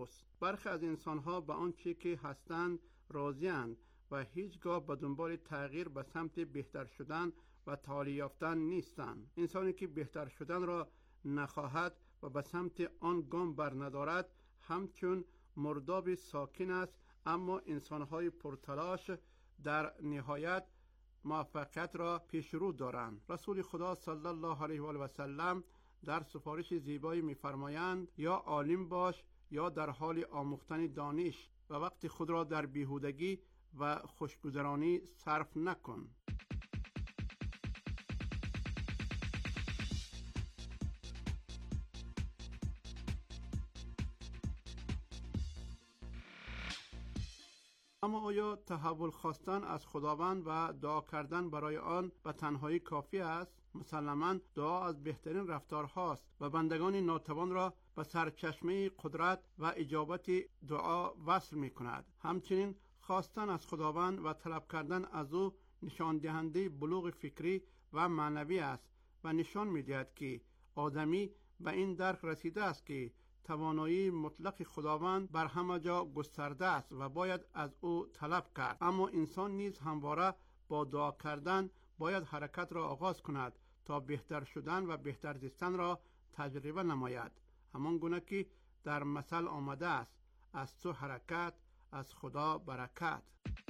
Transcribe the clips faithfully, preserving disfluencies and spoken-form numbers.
اوست. برخی از انسان‌ها به آنچه که هستند راضی‌اند و هیچگاه به دنبال تغییر به سمت بهتر شدن و تعالی یافتن نیستند. انسانی که بهتر شدن را نخواهد و به سمت آن گام برندارد همچون مرداب ساکن است، اما انسان‌های پرتلاش در نهایت موفقیت را پیش رو دارند. رسول خدا صلی الله علیه و آله و سلم در سفارش زیبایی می‌فرمایند یا عالم باش یا در حال آموختن دانش و وقت خود را در بیهودگی و خوشگذرانی صرف نکن. اما آیا تحول خواستن از خداوند و دعا کردن برای آن به تنهایی کافی است؟ مسلماً دعا از بهترین رفتارهاست و بندگان ناتوان را به سرچشمه قدرت و اجابت دعا وصل می کند. همچنین خواستن از خداوند و طلب کردن از او نشان دهنده بلوغ فکری و معنوی است و نشان می دهد که آدمی به این درک رسیده است که توانایی مطلق خداوند بر همه جا گسترده است و باید از او طلب کرد. اما انسان نیز همواره با دعا کردن باید حرکت را آغاز کند تا بهتر شدن و بهتر زیستن را تجربه نماید. همان گونه که در مثل آمده است: از تو حرکت، از خدا برکت.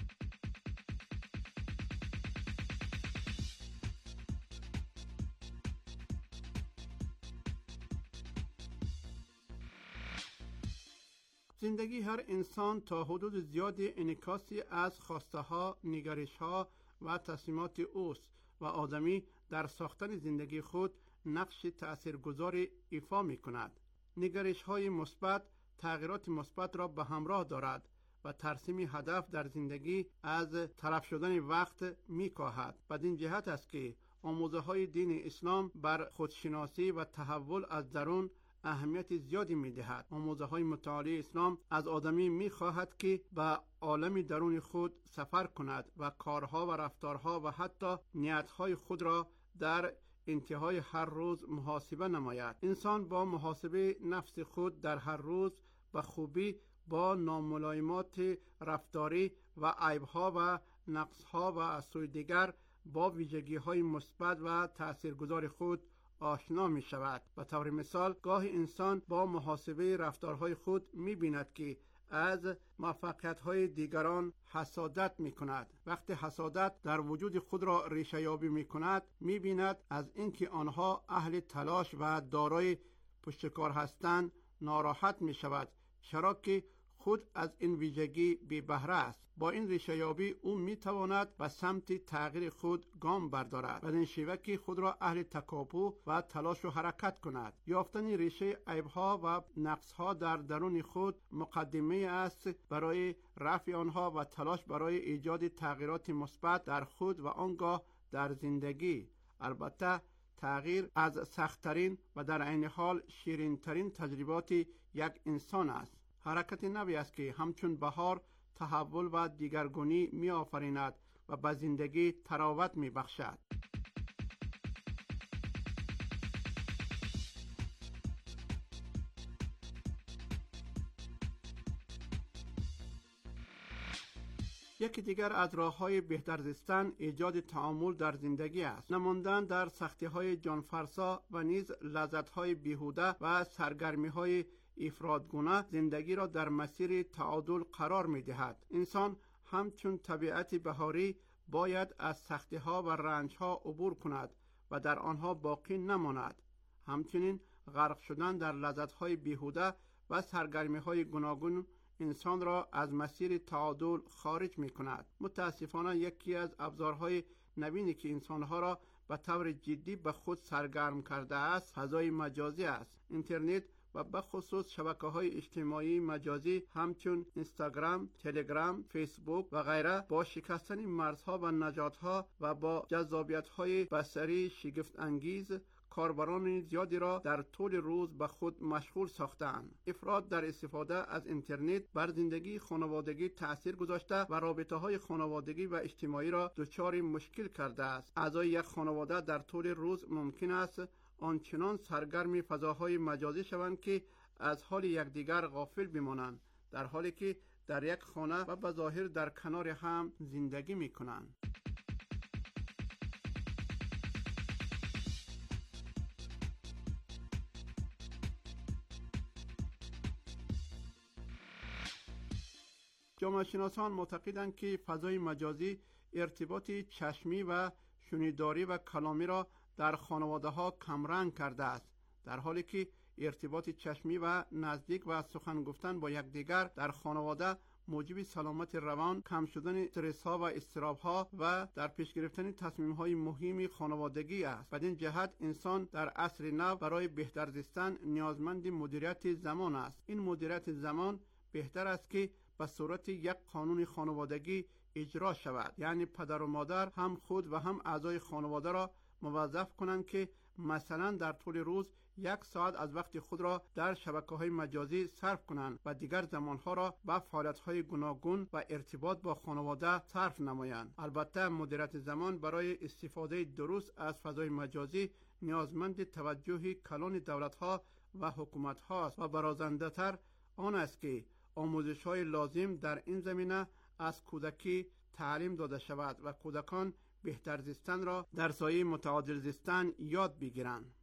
زندگی هر انسان تا حدود زیادی انعکاسی از خواسته ها، نگرش ها و تصمیمات اوست و آدمی در ساختن زندگی خود نقش تأثیرگذاری ایفا می کند. نگرش های مثبت تغییرات مثبت را به همراه دارد و ترسیم هدف در زندگی از تلف شدن وقت می کاهد. بدین جهت است که آموزه های دین اسلام بر خودشناسی و تحول از درون اهمیت زیادی می دهد. آموزه های متعالی اسلام از آدمی می خواهد که به عالم درون خود سفر کند و کارها و رفتارها و حتی نیتهای خود را در انتهای هر روز محاسبه نماید. انسان با محاسبه نفس خود در هر روز به خوبی با ناملایمات رفتاری و عیبها و نقصها و از سوی دیگر با ویژگی‌های مثبت و تأثیرگذار خود آشنا می شود. به طور مثال گاه انسان با محاسبه رفتارهای خود می بیند که از موفقیت‌های دیگران حسادت می کند. وقتی حسادت در وجود خود را ریشه یابی می کند، می بیند از اینکه آنها اهل تلاش و دارای پشتکار هستند ناراحت می شود، چرا که خود از این ویژگی بی بهره است. با این ریشه یابی او می تواند به سمت تغییر خود گام بردارد، بدین شیوه که خود را اهل تکاپو و تلاش و حرکت کند. یافتن ریشه عیبها و نقصها در درون خود مقدمه است برای رفع آنها و تلاش برای ایجاد تغییرات مثبت در خود و آنگاه در زندگی. البته تغییر از سخت‌ترین و در عین حال شیرین‌ترین تجربات یک انسان است. حرکت نوی است که همچون بهار تحول و دیگرگونی می آفریند و به زندگی تراوت می بخشد. یکی دیگر از راه‌های بهتر زیستن ایجاد تعامل در زندگی است. نماندن در سختی‌های جانفرسا و نیز لذت‌های بیهوده و سرگرمی‌های افرادگونه زندگی را در مسیر تعادل قرار می‌دهد. انسان همچون طبیعت بهاری باید از سختی‌ها و رنج‌ها عبور کند و در آنها باقی نماند. همچنین غرق شدن در لذت‌های بیهوده و سرگرمی‌های گوناگون انسان را از مسیر تعادل خارج می کند. متاسفانه یکی از ابزارهای نوینی که انسانها را به طور جدی به خود سرگرم کرده است فضای مجازی است. اینترنت و به خصوص شبکه‌های اجتماعی مجازی همچون اینستاگرام، تلگرام، فیسبوک و غیره با شکستن مرزها و نژادها و با جذابیت‌های بصری شگفت انگیز کاربران زیادی را در طول روز به خود مشغول ساختند. افراد در استفاده از اینترنت بر زندگی خانوادگی تأثیر گذاشته و رابطه‌های خانوادگی و اجتماعی را دچار مشکل کرده است. اعضای یک خانواده در طول روز ممکن است آنچنان سرگرم فضاهای مجازی شوند که از حال یکدیگر غافل بمانند، در حالی که در یک خانه و به ظاهر در کنار هم زندگی میکنند. جامعه شناسان معتقدند که فضای مجازی ارتباط چشمی و شنیداری و کلامی را در خانواده ها کمرنگ کرده است، در حالی که ارتباط چشمی و نزدیک و سخن گفتن با یکدیگر در خانواده موجب سلامت روان، کم شدن استرس ها و اضطراب ها و در پیش گرفتن تصمیم های مهم خانوادگی است. بدین جهت انسان در عصر نو برای بهتر زیستن نیازمند مدیریت زمان است. این مدیریت زمان بهتر است که به صورت یک قانون خانوادگی اجرا شود، یعنی پدر و مادر هم خود و هم اعضای خانواده را موظف کنند که مثلا در طول روز یک ساعت از وقت خود را در شبکه‌های مجازی صرف کنند و دیگر زمانها را به فعالیت‌های گوناگون و ارتباط با خانواده صرف نمایند. البته مدیریت زمان برای استفاده درست از فضای مجازی نیازمند توجه کلان دولت‌ها و حکومت‌ها است و برازنده‌تر آن است که آموزش‌های لازم در این زمینه از کودکی تعلیم داده شود و کودکان بهتر زیستن را در سایه متعادل زیستن یاد بگیرند.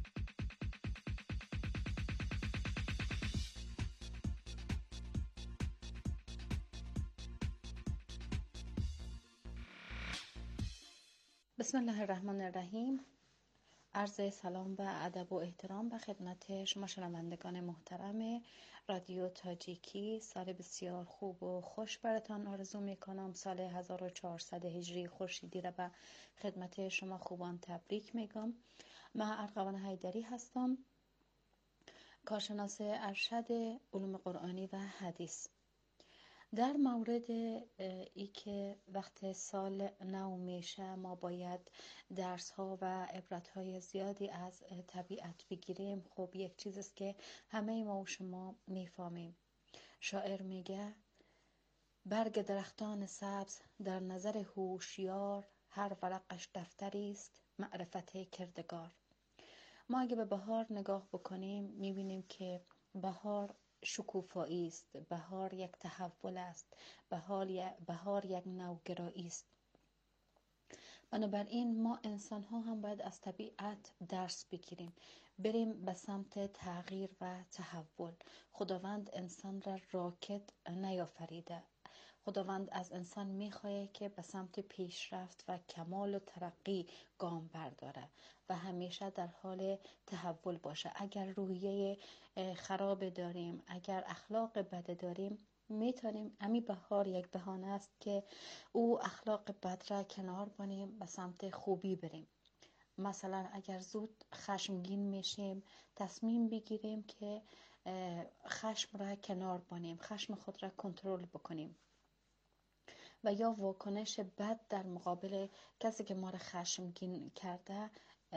بسم الله الرحمن الرحیم. عرض سلام و ادب و احترام به خدمت شما شنوندگان محترم رادیو تاجیکی. سال بسیار خوب و خوش براتان آرزو میکنم. سال هزار و چهارصد هجری خورشیدی را به خدمت شما خوبان تبریک میگم. من ارغوان حیدری هستم، کارشناس ارشد علوم قرآنی و حدیث. در مورد ای که وقت سال نو میشه ما باید درس ها و عبرت های زیادی از طبیعت بگیریم. خب یک چیز است که همه ما و شما میفهمیم. شاعر میگه برگ درختان سبز در نظر هوشیار، هر ورقش دفتری است معرفت کردگار. ما اگه به بهار نگاه بکنیم میبینیم که بهار شکوفایی است، بهار یک تحول است، بهار, بهار یک نوگرایی است. بنابراین ما انسان ها هم باید از طبیعت درس بگیریم، بریم به سمت تغییر و تحول. خداوند انسان را راکت نیافریده. خداوند از انسان میخواهد که به سمت پیشرفت و کمال و ترقی گام برداره و همیشه در حال تحول باشه. اگر روحیه خراب داریم، اگر اخلاق بد داریم، میتونیم امی بهار یک بهانه است که او اخلاق بد را کنار بانیم، به سمت خوبی بریم. مثلا اگر زود خشمگین میشیم، تصمیم بگیریم که خشم را کنار بانیم، خشم خود را کنترل بکنیم و یا واکنش بد در مقابل کسی که ما را خشمگین کرده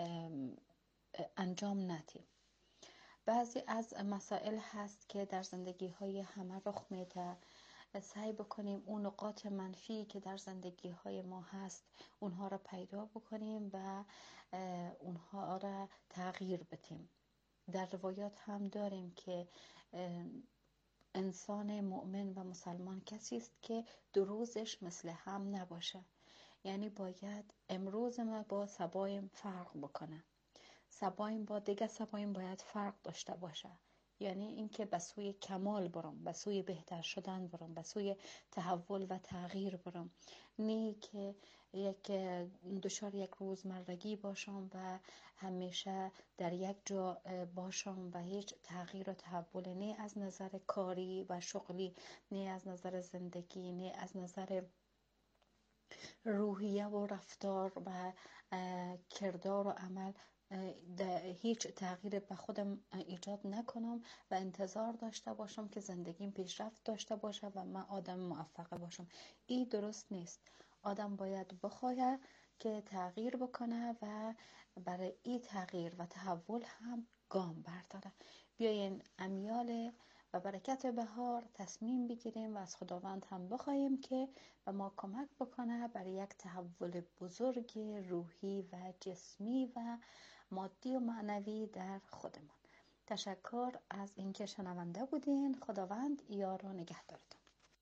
انجام ندیم. بعضی از مسائل هست که در زندگی های همه رخ میده، سعی بکنیم اون نقاط منفی که در زندگی های ما هست اونها را پیدا بکنیم و اونها را تغییر بدیم. در روایات هم داریم که انسان مؤمن و مسلمان کسی است که دو روزش مثل هم نباشه. یعنی باید امروز ما با سبایم فرق بکنه، سبایم با دیگه سبایم باید فرق داشته باشه. یعنی اینکه به سوی کمال برم، به سوی بهتر شدن برم، به سوی تحول و تغییر برم، نه که یک دچار یک روزمرگی باشم و همیشه در یک جا باشم و هیچ تغییر و تحول نه از نظر کاری و شغلی، نه از نظر زندگی، نه از نظر روحیه و رفتار و کردار و عمل هیچ تغییر به خودم ایجاد نکنم و انتظار داشته باشم که زندگیم پیشرفت داشته باشه و من آدم موفق باشم. این درست نیست. آدم باید بخواه که تغییر بکنه و برای این تغییر و تحول هم گام برداره. بیاین امیال و برکت بهار تصمیم بگیریم و از خداوند هم بخواهیم که به ما کمک بکنه برای یک تحول بزرگ روحی و جسمی و مادی و معنوی در خودمان. تشکر از اینکه شنونده بودین. خداوند یار و نگهدارتون.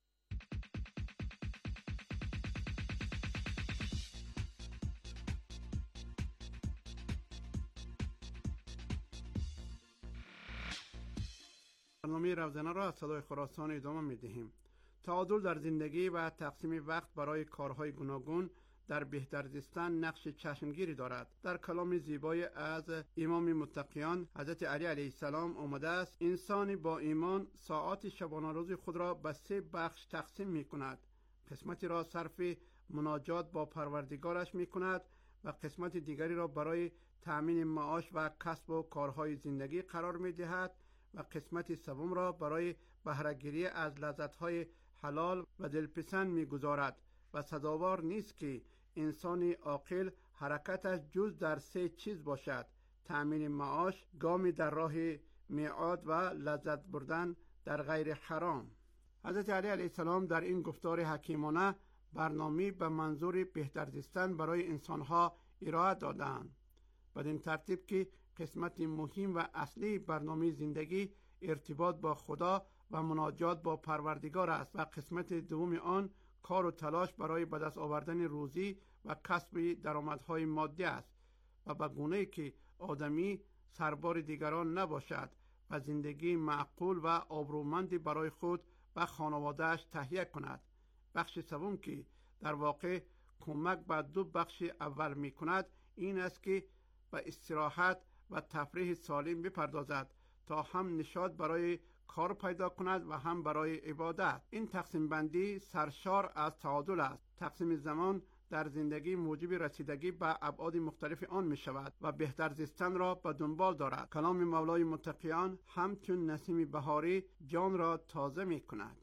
برنامه روزانه را از صدای خراسان ادامه می دهیم. تعادل در زندگی و تقسیم وقت برای کارهای گوناگون در بهتر زیستن نقش چشمگیری دارد. در کلام زیبای از امام متقیان حضرت علی علیه السلام آمده است: انسان با ایمان ساعات شبانه روز خود را به سه بخش تقسیم می کند. قسمتی را صرف مناجات با پروردگارش می کند و قسمت دیگری را برای تأمین معاش و کسب و کارهای زندگی قرار می دهد و قسمت سوم را برای بهره‌گیری از لذت‌های حلال و دلپسند می‌گذارد و سزاوار نیست که انسان عاقل حرکتش جز در سه چیز باشد: تأمین معاش، گامی در راه میعاد و لذت بردن در غیر حرام. حضرت علی علیه السلام در این گفتار حکیمانه برنامه به منظور بهتر زیستن برای انسانها ارائه دادند. بدین ترتیب که قسمت مهم و اصلی برنامه زندگی ارتباط با خدا و مناجات با پروردگار است و قسمت دوم آن کار و تلاش برای به دست آوردن روزی و کسب درآمدهای مادی است و به گونه‌ای که آدمی سربار دیگران نباشد و زندگی معقول و آبرومندی برای خود و خانواده‌اش تهیه کند. بخش سوم که در واقع کمک به دو بخش اول می کند این است که به استراحت و تفریح سالم بپردازد تا هم نشاط برای کار پیدا کند و هم برای عبادت. این تقسیم بندی سرشار از تعادل است. تقسیم زمان در زندگی موجب رسیدگی به ابعاد مختلف آن می شود و بهتر زیستن را به دنبال دارد. کلام مولای متقیان همچون نسیم بهاری جان را تازه می کند.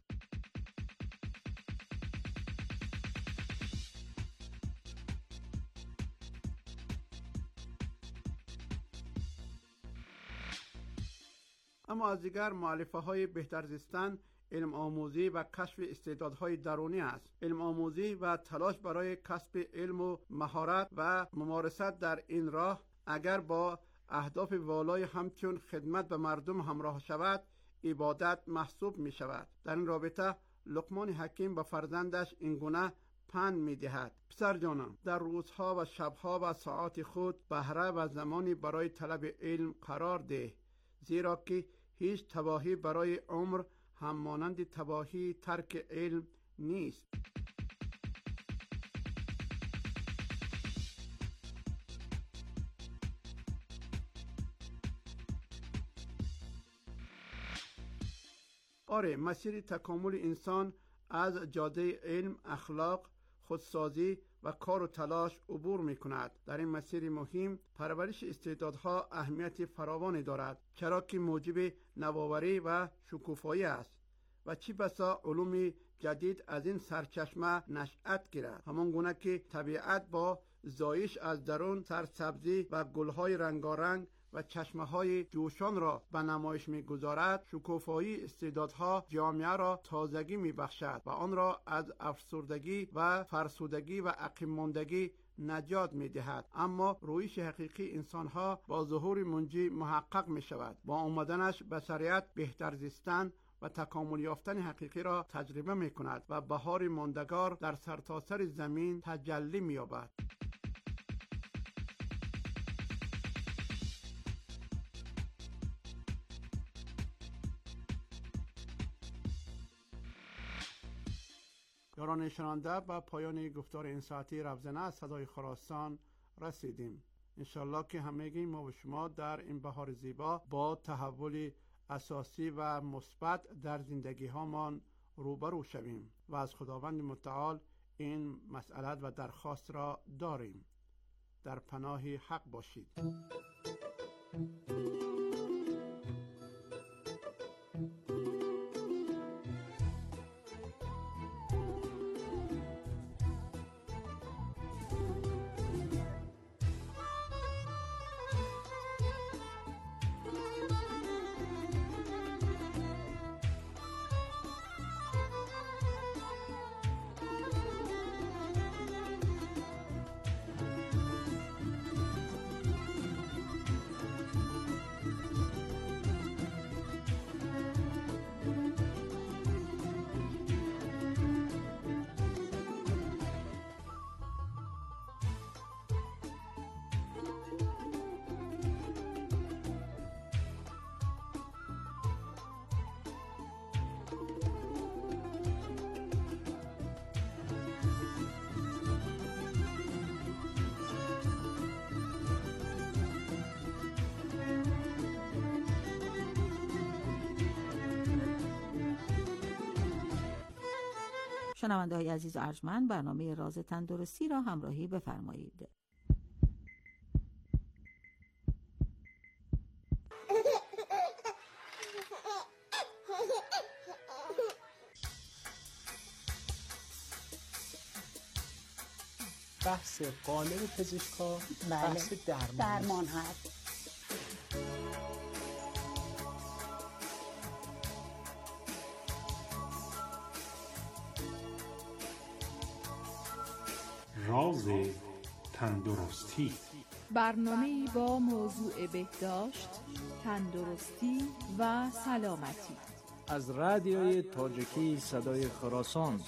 اما از دیگر مؤلفه های بهتر زیستن علم آموزی و کشف استعدادهای درونی است. علم آموزی و تلاش برای کسب علم و مهارت و ممارست در این راه اگر با اهداف والای همچون خدمت به مردم همراه شود عبادت محسوب می شود. در این رابطه لقمان حکیم به فرزندش این گونه پند می دهد: پسر جانم، در روزها و شبها و ساعات خود بهره و زمانی برای طلب علم قرار ده، زیرا که هیچ تباهی برای عمر هم مانند تباهی ترک علم نیست. آره، مسیر تکامل انسان از جاده علم، اخلاق، خودسازی و کار و تلاش عبور می کند. در این مسیر مهم پرورش استعدادها اهمیت فراوانی دارد، چرا که موجب نوآوری و شکوفایی است و چی بسا علوم جدید از این سرچشمه نشأت گیرد. همان گونه که طبیعت با زایش از درون سرسبزی و گلهای رنگارنگ و چشمه‌های جوشان را به نمایش می‌گذارد، شکوفایی استعدادها جامعه را تازگی می‌بخشد و آن را از افسردگی و فرسودگی و عقیم ماندگی نجات می‌دهد. اما رویش حقیقی انسان‌ها با ظهور منجی محقق می‌شود. با آمدنش بشریت بهتر زیستن و تکامل یافتن حقیقی را تجربه می‌کند و بهار ماندگار در سرتاسر زمین تجلی می‌یابد. یاران شنونده، به پایان گفتار این ساعتی روزانه از صدای خراسان رسیدیم. انشالله که همگی ما و شما در این بهار زیبا با تحول اساسی و مثبت در زندگی هامان روبرو شویم و از خداوند متعال این مسئله و درخواست را داریم. در پناه حق باشید. شنونده‌های عزیز و ارجمند، برنامه راز تندرستی را همراهی بفرمایید. بحث قالب پزشکا بله. بحث درمان, درمان هست. راز تندرستی، برنامه‌ای با موضوع بهداشت، تندرستی و سلامتی از رادیوی تاجیکی صدای خراسان.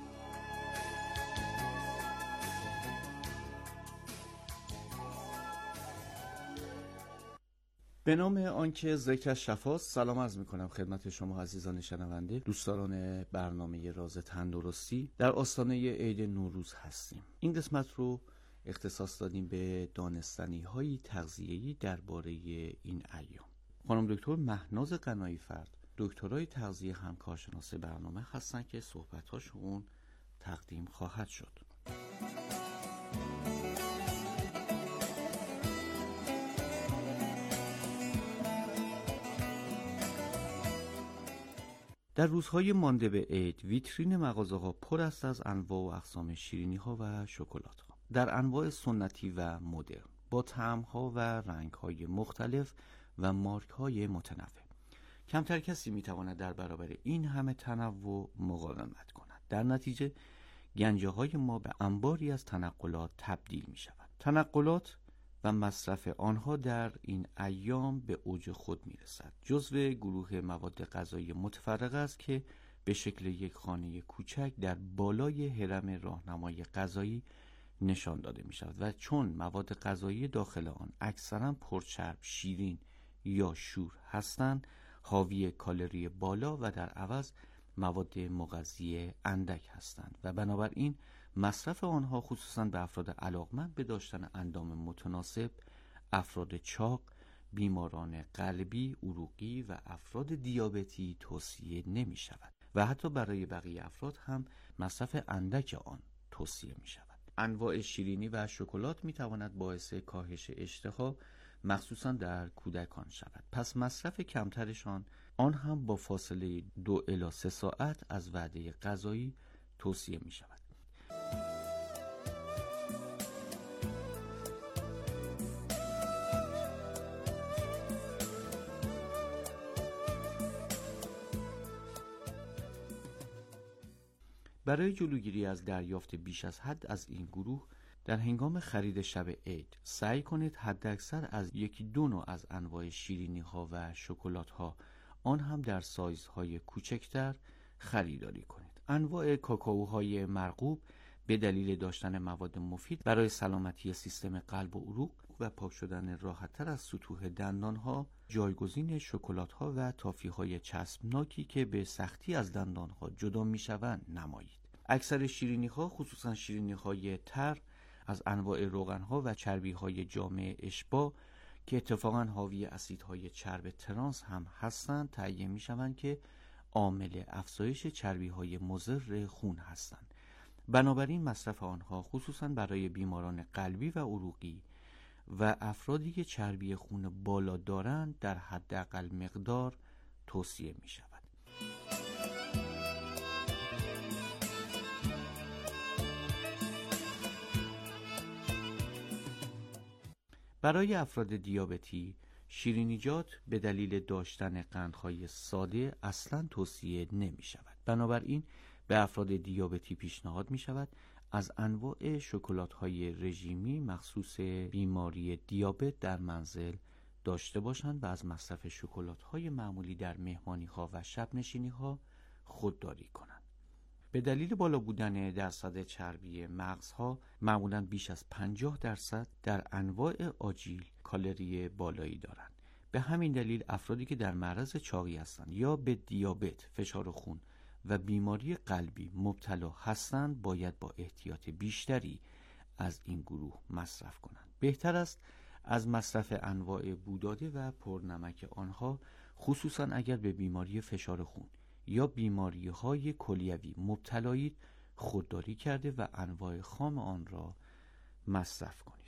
به نام آنکه ذکر شفاست، سلام عرض میکنم خدمت شما عزیزان شنونده، دوستداران برنامه راز تندرستی. در آستانه عید نوروز هستیم. این قسمت رو اختصاص دادیم به دانستنی های تغذیه‌ای درباره این ایام. خانم دکتر مهناز قنایی فرد، دکترای تغذیه هم کارشناس برنامه هستن که صحبت‌هاشون تقدیم خواهد شد. در روزهای مانده به عید، ویترین مغازه‌ها پر است از انواع و اقسام شیرینی‌ها و شکلات‌ها در انواع سنتی و مدرن، با طعم‌ها و رنگ‌های مختلف و مارک‌های متنوع. کمتر کسی می‌تواند در برابر این همه تنوع مقاومت کند. در نتیجه گنجه‌های ما به انباری از تنقلات تبدیل می‌شوند. تنقلات و مصرف آنها در این ایام به اوج خود میرسد. جزو گروه مواد غذایی متفرقه است که به شکل یک خانه کوچک در بالای هرم راهنمای غذایی نشان داده می شود و چون مواد غذایی داخل آن اکثرا پرچرب، شیرین یا شور هستند، حاوی کالری بالا و در عوض مواد مغذی اندک هستند و بنابراین مصرف آنها خصوصا به افراد علاقمند به داشتن اندام متناسب، افراد چاق، بیماران قلبی، عروقی و افراد دیابتی توصیه نمی شود و حتی برای بقیه افراد هم مصرف اندک آن توصیه می شود. انواع شیرینی و شکلات می تواند باعث کاهش اشتها مخصوصا در کودکان شود. پس مصرف کمترشان، آن هم با فاصله دو الی سه ساعت از وعده غذایی توصیه می شود. برای جلوگیری از دریافت بیش از حد از این گروه، در هنگام خرید شب عید سعی کنید حداکثر از یکی دو نوع از انواع شیرینی ها و شکلات ها، آن هم در سایزهای کوچکتر، خریداری کنید. انواع کاکائوهای مرغوب به دلیل داشتن مواد مفید برای سلامتی سیستم قلب و عروق و پاک شدن راحت‌تر از سطوح دندان ها، جایگزین شکلات ها و تافی های چسبناکی که به سختی از دندان ها جدا می شوند نمایید. اکثر شیرینی ها، خصوصا شیرینی های تر، از انواع روغن ها و چربی های جامع اشباع که اتفاقا حاوی اسیدهای چرب ترانس هم هستند، تهیه می شوند که عامل افزایش چربی های مضر خون هستند. بنابراین مصرف آنها خصوصا برای بیماران قلبی و عروقی و افرادی که چربی خون بالا دارند در حداقل مقدار توصیه می شود. برای افراد دیابتی، شیرینیجات به دلیل داشتن قندهای ساده اصلاً توصیه نمی شود. بنابراین به افراد دیابتی پیشنهاد می شود از انواع شکلات‌های رژیمی مخصوص بیماری دیابت در منزل داشته باشند و از مصرف شکلات‌های معمولی در مهمانی‌ها و شب‌نشینی‌ها خودداری کنند. به دلیل بالا بودن درصد چربی مغزها، معمولاً بیش از پنجاه درصد در انواع آجیل کالری بالایی دارند. به همین دلیل افرادی که در معرض چاقی هستند یا به دیابت، فشار خون و بیماری قلبی مبتلا هستند باید با احتیاط بیشتری از این گروه مصرف کنند. بهتر است از مصرف انواع بوداده و پرنمک آنها، خصوصا اگر به بیماری فشار خون یا بیماری های کلیوی مبتلایید، خودداری کرده و انواع خام آن را مصرف کنید.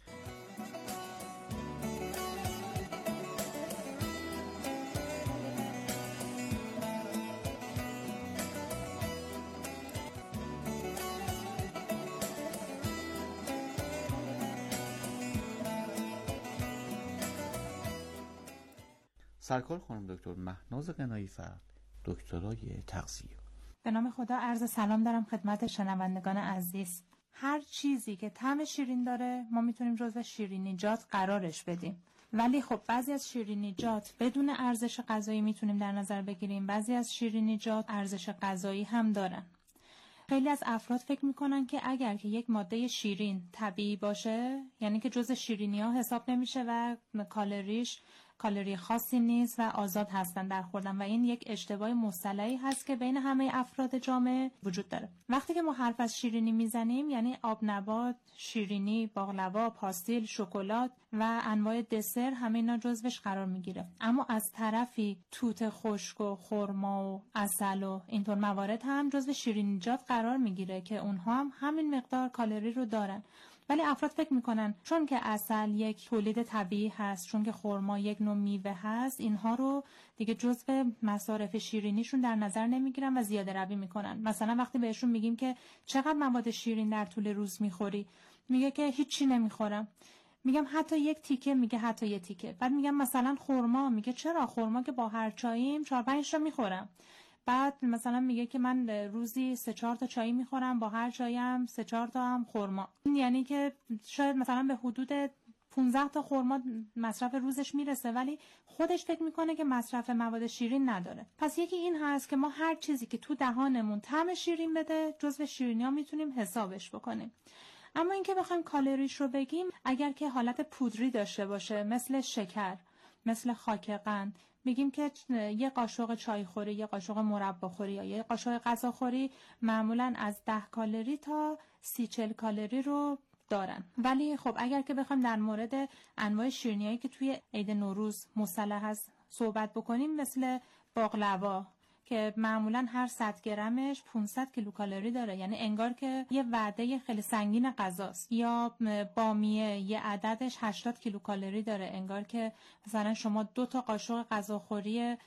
سرکار خانم دکتر مهناز قنایی‌فر، دکترای تغذیه. به نام خدا عرض سلام دارم خدمت شنوندگان عزیز. هر چیزی که طعم شیرین داره ما میتونیم جزو شیرینیجات قرارش بدیم، ولی خب بعضی از شیرینیجات بدون ارزش غذایی میتونیم در نظر بگیریم، بعضی از شیرینیجات ارزش غذایی هم دارن. خیلی از افراد فکر میکنن که اگر که یک ماده شیرین طبیعی باشه، یعنی که جزء شیرینی‌ها حساب نمیشه و کالریش کالری خاصی نیست و آزاد هستن در خوردن، و این یک اشتباه مصطلحی هست که بین همه افراد جامعه وجود داره. وقتی که ما حرف از شیرینی میزنیم یعنی آب نبات، شیرینی، باقلوا، پاستیل، شکلات و انواع دسر همه اینا جزوش قرار میگیره. اما از طرفی توت خشک و خرما و عسل و اینطور موارد هم جزو شیرینیجات قرار میگیره که اونها هم همین مقدار کالری رو دارن. ولی افراد فکر میکنن چون که عسل یک تولید طبیعی هست، چون که خرما یک نوع میوه هست، اینها رو دیگه جزو مصارف شیرینیشون در نظر نمیگیرن و زیاده روی میکنن. مثلا وقتی بهشون میگیم که چقدر مواد شیرین در طول روز میخوری، میگه که هیچی نمیخورم. میگم حتی یک تیکه، میگه حتی یک تیکه. بعد میگم مثلا خرما، میگه چرا؟ خرما که با هر چاییم چهار پنج تا میخورم. بعد مثلا میگه که من روزی سه چهار تا چای میخورم، با هر چایی هم سه چهار تا هم خرما. این یعنی که شاید مثلا به حدود پانزده تا خرما مصرف روزش میرسه، ولی خودش فکر میکنه که مصرف مواد شیرین نداره. پس یکی این هست که ما هر چیزی که تو دهانمون طعم شیرین بده جزو شیرینی‌ها میتونیم حسابش بکنیم. اما اینکه بخوایم کالریش رو بگیم، اگر که حالت پودری داشته باشه مثل شکر، مثل خاک قند، میگیم که یه قاشق چای خوری، یه قاشق مربا خوری یا یه قاشق غذا خوری معمولاً از ده کالری تا سی چهل کالری رو دارن. ولی خب اگر که بخوایم در مورد انواع شیرینیایی که توی عید نوروز مصطلح هست صحبت بکنیم، مثل باقلوا که معمولاً هر صد گرمش پانصد کیلوکالری داره، یعنی انگار که یه وعده خیلی سنگین غذاست. یا بامیه یه عددش هشتاد کیلوکالری داره، انگار که مثلا شما دو تا قاشق غذاخوری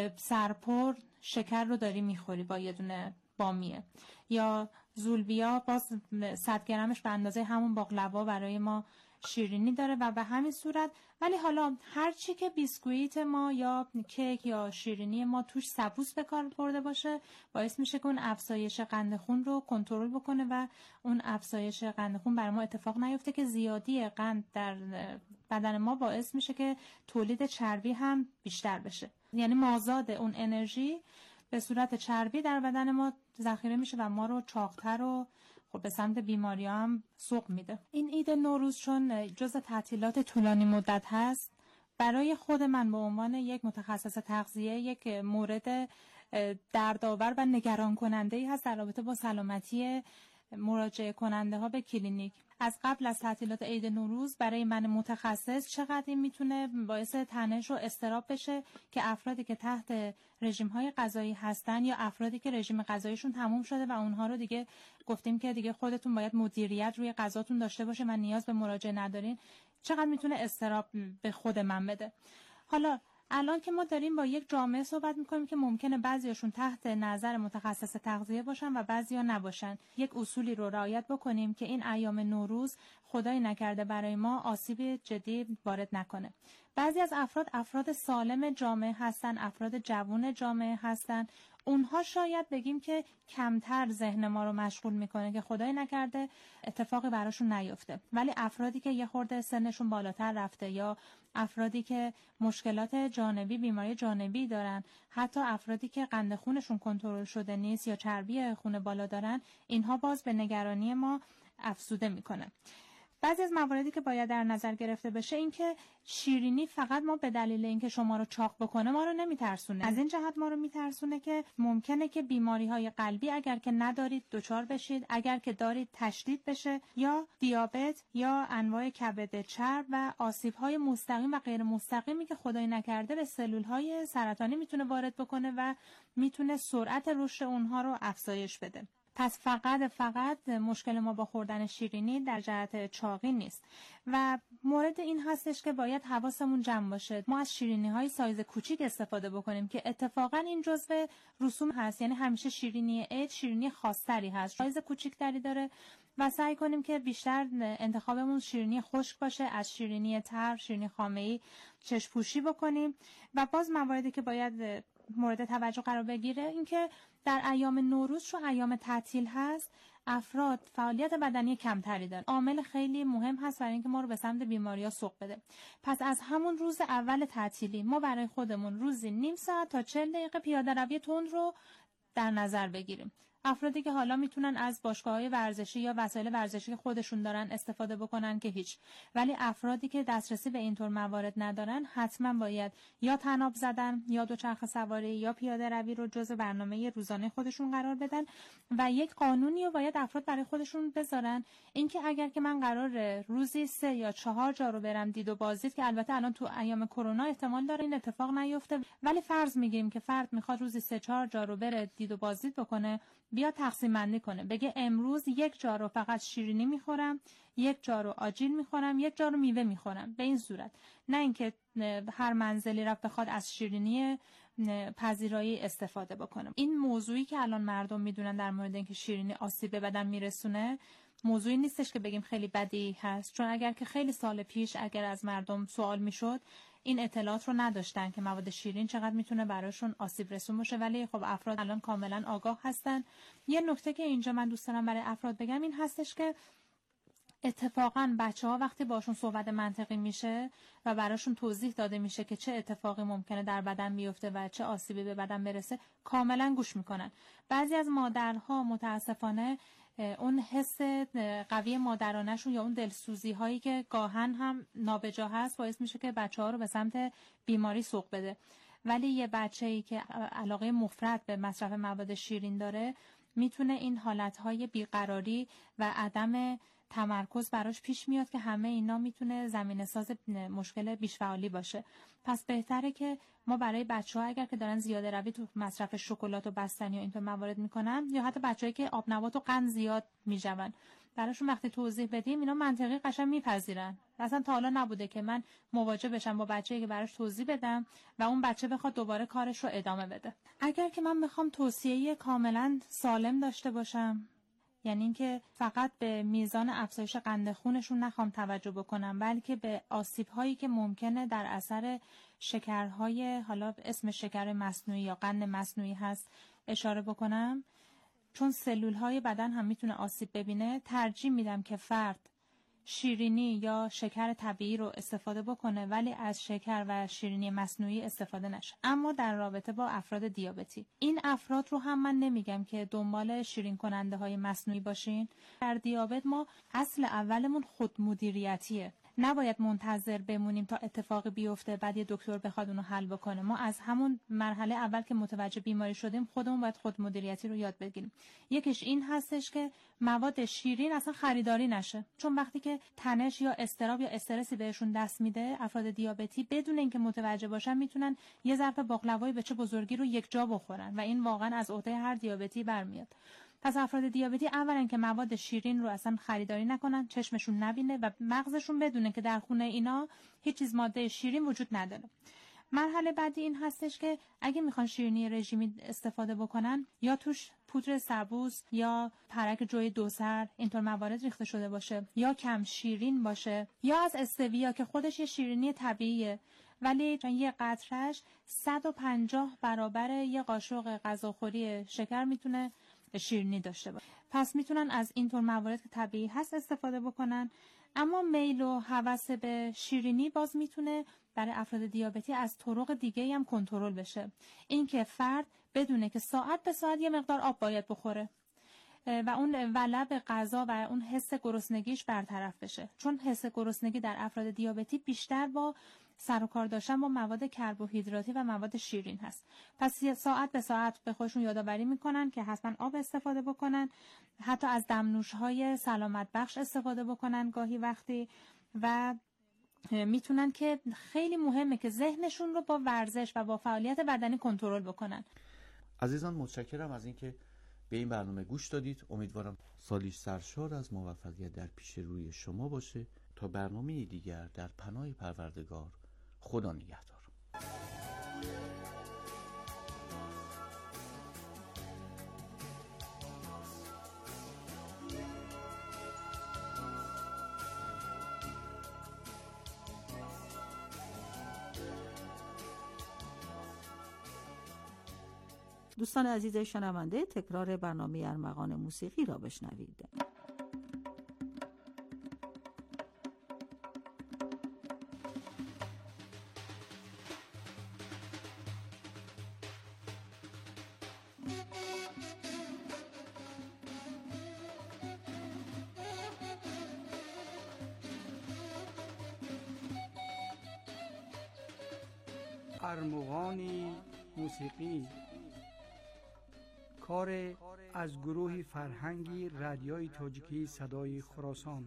سرپر شکر رو داری میخوری با یه دونه بامیه. یا زولبیا باز صد گرمش به اندازه همون باقلوا برای ما شیرینی داره و به همین صورت. ولی حالا هر چی که بیسکویت ما یا کیک یا شیرینی ما توش سبوس به کار برده باشه، باعث میشه که اون افزایش قند خون رو کنترل بکنه و اون افزایش قند خون برای ما اتفاق نیفته که زیادی قند در بدن ما باعث میشه که تولید چربی هم بیشتر بشه. یعنی مازاد اون انرژی به صورت چربی در بدن ما ذخیره میشه و ما رو چاق‌تر و خب به سمت بیماری هم سوق میده. این عید نوروز چون جزء تعطیلات طولانی مدت هست، برای خود من به عنوان یک متخصص تغذیه یک مورد دردآور و نگران کننده ای هست در رابطه با سلامتی مراجعه کننده ها به کلینیک. از قبل از تعطیلات عید نوروز برای من متخصص چقدر این میتونه باعث تنش و اضطراب بشه که افرادی که تحت رژیم های غذایی هستن یا افرادی که رژیم غذاییشون تموم شده و اونها رو دیگه گفتیم که دیگه خودتون باید مدیریت روی غذاتون داشته باشه و نیاز به مراجعه ندارین، چقدر میتونه اضطراب به خود من بده. حالا الان که ما داریم با یک جامعه صحبت میکنیم که ممکنه بعضیاشون تحت نظر متخصص تغذیه باشن و بعضیا نباشن، یک اصولی رو رعایت بکنیم که این ایام نوروز خدای نکرده برای ما آسیب جدی وارد نکنه. بعضی از افراد افراد سالم جامعه هستن، افراد جوان جامعه هستن، اونها شاید بگیم که کمتر ذهن ما رو مشغول میکنه که خدای نکرده اتفاقی براشون نیفته. ولی افرادی که یه خورده سنشون بالاتر رفته یا افرادی که مشکلات جانبی، بیماری جانبی دارن، حتی افرادی که قند خونشون کنترل شده نیست یا چربی خون بالا دارن، اینها باز به نگرانی ما افزوده میکنه. بعضی از مواردی که باید در نظر گرفته بشه این که شیرینی فقط ما به دلیل اینکه شما رو چاق بکنه ما رو نمیترسونه. از این جهت ما رو میترسونه که ممکنه که بیماری‌های قلبی اگر که ندارید دچار بشید، اگر که دارید تشدید بشه، یا دیابت یا انواع کبد چرب و آسیب‌های مستقیم و غیر مستقیمی که خدای نکرده به سلول‌های سرطانی میتونه وارد بکنه و میتونه سرعت رشد اونها رو افزایش بده. پس فقط فقط مشکل ما با خوردن شیرینی در جهت چاقی نیست و مورد این هستش که باید حواسمون جمع باشه. ما از شیرینی‌های سایز کوچیک استفاده بکنیم که اتفاقا این جزء رسوم هست، یعنی همیشه شیرینی عید شیرینی خاص‌تری هست، سایز کوچیک‌تری داره و سعی کنیم که بیشتر انتخابمون شیرینی خشک باشه، از شیرینی تر، شیرینی خامه‌ای چشم‌پوشی بکنیم. و باز مواردی که باید مورد توجه قرار بگیره اینکه در ایام نوروز چون ایام تعطیل هست افراد فعالیت بدنی کمتری دارن. عامل خیلی مهم هست برای اینکه ما رو به سمت بیماری‌ها سوق بده. پس از همون روز اول تعطیلی ما برای خودمون روزی نیم ساعت تا چهل دقیقه پیاده روی تند رو در نظر بگیریم. افرادی که حالا میتونن از باشگاه‌های ورزشی یا وسایل ورزشی که خودشون دارن استفاده بکنن که هیچ، ولی افرادی که دسترسی به اینطور موارد ندارن حتما باید یا طناب زدن یا دوچرخه سواری یا پیاده روی رو جزء برنامه روزانه خودشون قرار بدن. و یک قانونی رو باید افراد برای خودشون بذارن، اینکه اگر که من قرار روزی سه یا چهار جا رو برم دید و بازدید، که البته الان تو ایام کرونا احتمال داره این اتفاق نیفته، ولی فرض میگیریم که فرد میخواد روزی سه چهار جا رو بره دید و بازدید بکنه، بیا تقسیم بندی کنه، بگه امروز یک جا رو فقط شیرینی میخورم، یک جا رو آجیل میخورم، یک جا رو میوه میخورم. به این صورت، نه اینکه هر منزلی رفت بخواد از شیرینی پذیرایی استفاده بکنه. این موضوعی که الان مردم میدونن در مورد اینکه شیرینی آسیب به بدن میرسونه موضوعی نیستش که بگیم خیلی بدی هست، چون اگر که خیلی سال پیش اگر از مردم سوال میشد این اطلاعات رو نداشتن که مواد شیرین چقدر میتونه براشون آسیب رسون باشه، ولی خب افراد الان کاملا آگاه هستن. یه نکته که اینجا من دوست دارم برای افراد بگم این هستش که اتفاقا بچه‌ها وقتی باشون صحبت منطقی میشه و براشون توضیح داده میشه که چه اتفاقی ممکنه در بدن بیفته و چه آسیبی به بدن برسه، کاملا گوش میکنن. بعضی از مادرها متاسفانه اون حس قوی مادرانه‌شون یا اون دلسوزی هایی که گاهن هم نابجا هست باعث میشه که بچه‌ها رو به سمت بیماری سوق بده. ولی یه بچه‌ای که علاقه مفرط به مصرف مواد شیرین داره میتونه این حالتهای بیقراری و عدم تمرکز براش پیش میاد که همه اینا میتونه زمینه ساز مشکل بیش‌فعالی باشه. پس بهتره که ما برای بچه‌ها اگر که دارن زیاده روی تو مصرف شکلات و بستنی و اینطور موارد میکنن، یا حتی بچه‌ای که آب نبات و قند زیاد میجون، براشون وقتی توضیح بدیم اینا منطقی قشنگ میپذیرن. اصلا تا حالا نبوده که من مواجه بشم با بچه‌ای که براش توضیح بدم و اون بچه بخواد دوباره کارش رو ادامه بده. اگر که من بخوام توصیه کاملا سالم داشته باشم، یعنی اینکه فقط به میزان افزایش قند خونشون نخوام توجه بکنم، بلکه به آسیب‌هایی که ممکنه در اثر شکرهای، حالا اسم شکر مصنوعی یا قند مصنوعی هست، اشاره بکنم، چون سلول‌های بدن هم میتونه آسیب ببینه، ترجیح میدم که فرد شیرینی یا شکر طبیعی رو استفاده بکنه ولی از شکر و شیرینی مصنوعی استفاده نشه. اما در رابطه با افراد دیابتی، این افراد رو هم من نمیگم که دنبال شیرین کننده های مصنوعی باشین. در دیابت ما اصل اولمون خودمدیریتیه، نباید منتظر بمونیم تا اتفاقی بیفته بعد یه دکتر بخواد اونو حل بکنه. ما از همون مرحله اول که متوجه بیماری شدیم خودمون باید خودمدیریتی رو یاد بگیریم. یکیش این هستش که مواد شیرین اصلا خریداری نشه، چون وقتی که تنش یا اضطراب یا استرسی بهشون دست میده، افراد دیابتی بدون اینکه متوجه باشن میتونن یه ظرف باقلوای به چه بزرگی رو یک جا بخورن و این واقعا از عهده هر دیابتی برمیاد. پس افراد دیابتی اولا که مواد شیرین رو اصلا خریداری نکنن، چشمشون نبینه و مغزشون بدونه که در خونه اینا هیچ چیز ماده شیرین وجود نداره. مرحله بعدی این هستش که اگه میخوان شیرینی رژیمی استفاده بکنن، یا توش پودر سبوس یا پرک جوی دوسر اینطور موارد ریخته شده باشه، یا کم شیرین باشه، یا از استویا که خودش یه شیرینی طبیعیه ولی یه قطره‌اش صد و پنجاه برابر یه قاشق غذاخوری شکر میتونه شیرینی داشته باشه. پس میتونن از اینطور موارد که طبیعی هست استفاده بکنن. اما میل و هوس به شیرینی باز میتونه برای افراد دیابتی از طرق دیگه هم کنترل بشه. اینکه فرد بدونه که ساعت به ساعت یه مقدار آب باید بخوره و اون ولع به غذا و اون حس گرسنگیش برطرف بشه، چون حس گرسنگی در افراد دیابتی بیشتر با سر و کار داشتن با مواد کربوهیدراتی و مواد شیرین هست. پس ساعت به ساعت به خودشون یادآوری میکنن که حتما آب استفاده بکنن، حتی از دمنوش‌های سلامت بخش استفاده بکنن گاهی وقتی، و میتونن که خیلی مهمه که ذهنشون رو با ورزش و با فعالیت بدنی کنترل بکنن. عزیزان متشکرم از اینکه به این برنامه گوش دادید. امیدوارم سالیش سرشار از موفقیت در پیش روی شما باشه. تا برنامه دیگر در پناه پروردگار، خدا نگهدار. دوستان عزیز شنونده، تکرار برنامه ارمغان موسیقی را بشنوید. ارمغان موسیقی، کار از گروه فرهنگی رادیوی تاجیکی صدای خراسان.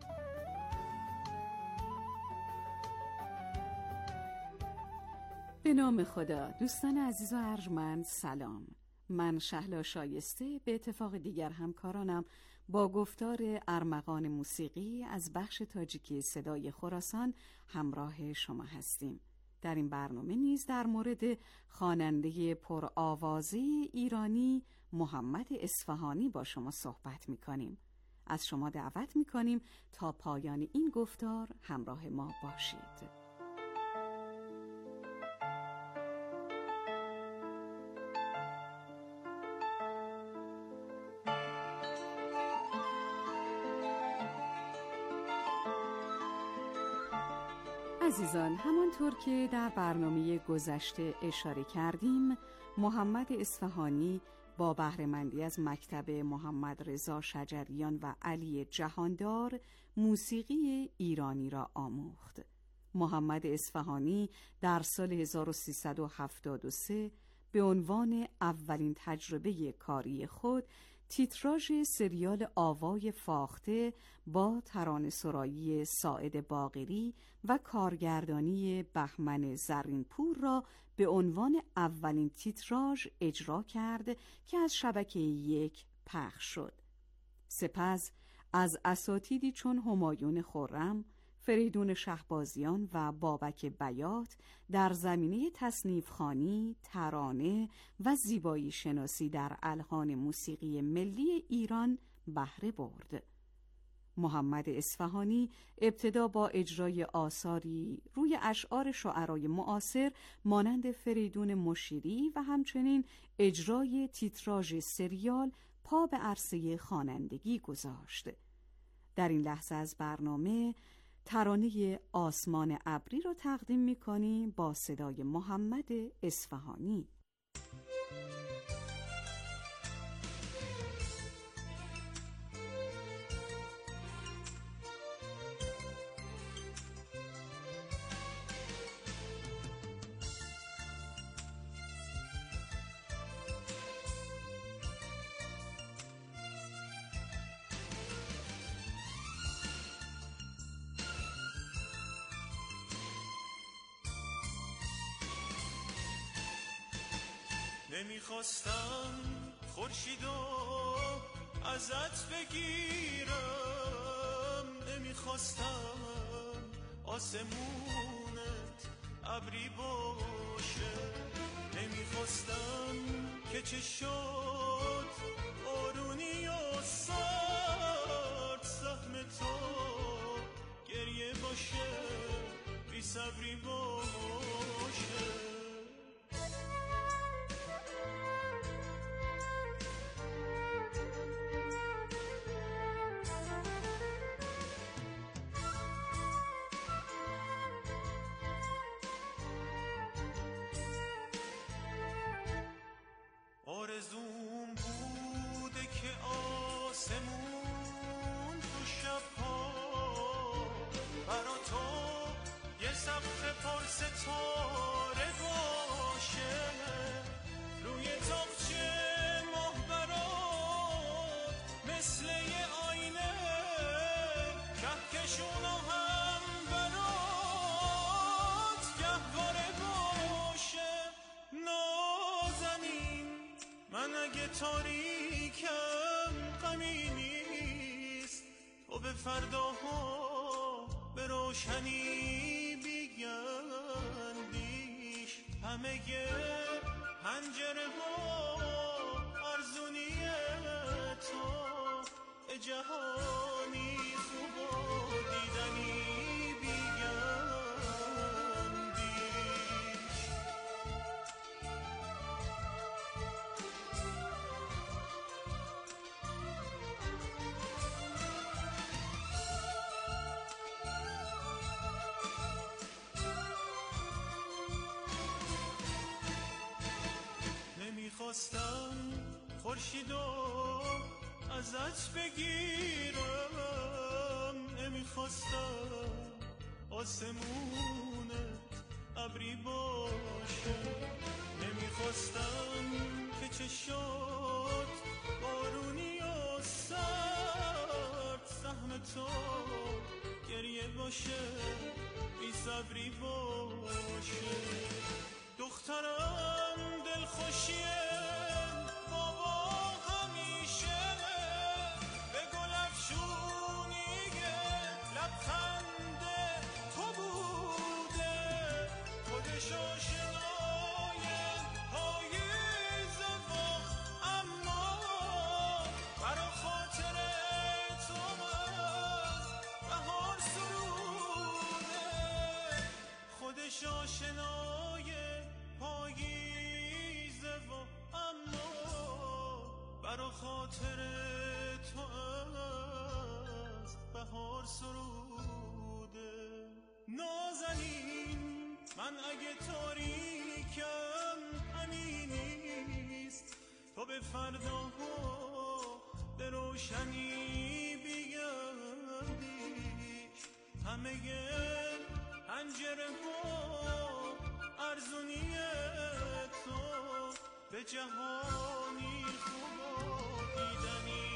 به نام خدا. دوستان عزیز و ارجمند سلام. من شهلا شایسته به اتفاق دیگر همکارانم با گفتار ارمغان موسیقی از بخش تاجیکی صدای خراسان همراه شما هستیم. در این برنامه نیز در مورد خواننده پرآوازه ایرانی محمد اصفهانی با شما صحبت می‌کنیم. از شما دعوت می‌کنیم تا پایان این گفتار همراه ما باشید. عزیزان، همانطور که در برنامه گذشته اشاره کردیم، محمد اصفهانی با بهره‌مندی از مکتب محمد رضا شجریان و علی جهاندار موسیقی ایرانی را آموخت. محمد اصفهانی در سال هزار و سیصد و هفتاد و سه به عنوان اولین تجربه کاری خود تیتراژ سریال آوای فاخته با ترانه‌سرایی ساعد باقری و کارگردانی بهمن زرینپور را به عنوان اولین تیتراژ اجرا کرد که از شبکه یک پخش شد. سپس از اساتیدی چون همایون خرم، فریدون شهبازیان و بابک بیات در زمینه تصنیف‌خوانی، ترانه و زیبایی شناسی در الحان موسیقی ملی ایران بهره برد. محمد اصفهانی ابتدا با اجرای آثاری روی اشعار شاعرای معاصر مانند فریدون مشیری و همچنین اجرای تیتراژ سریال پا به عرصه خوانندگی گذاشت. در این لحظه از برنامه ترانه آسمان ابری را تقدیم می‌کنیم با صدای محمد اصفهانی. نمیخواستم خورشیدو ازت بگیرم، نمیخواستم آسمونت ابری باشه، نمیخواستم که چه شد بارونی و سرد سهم تو گریه باشه، بی صبری باشه. آرزوم بوده که آسمون تو شبها برا تو یه سقف پر ستاره باشه، روی تاقچه ماه برات مثل یه آینه کهکشونا هم برات گهواره باشه. نازنین من اگه تاریک ولیکن غمی نیست، تو به فرداها به روشنی بیندیش. همه پنجره ها ارزونی تو به جهانی خوب و دیدنی بیندیش. نمیخواستم خورشیدو ازت بگیرم، نمیخواستم آسمونت ابری باشه، نمیخواستم که چشات بارونی و سرد، سهم تو گریه باشه، بی صبری باشه. دخترم دلخوشیه بابا همیشه به گل افشونیه، لبخند تو بوده، خودش آشنای پاییز و اما برا خاطر تو از بهار سروده، خودش آشنای پاییزه و اما برا خاطر تو از بهار سروده. نازنین من اگه تاریکم همین نیست، تو به فرداها به روشنی بیندیش. همه پنجره ها ارزونی تو به جهانی خوب و دیدنی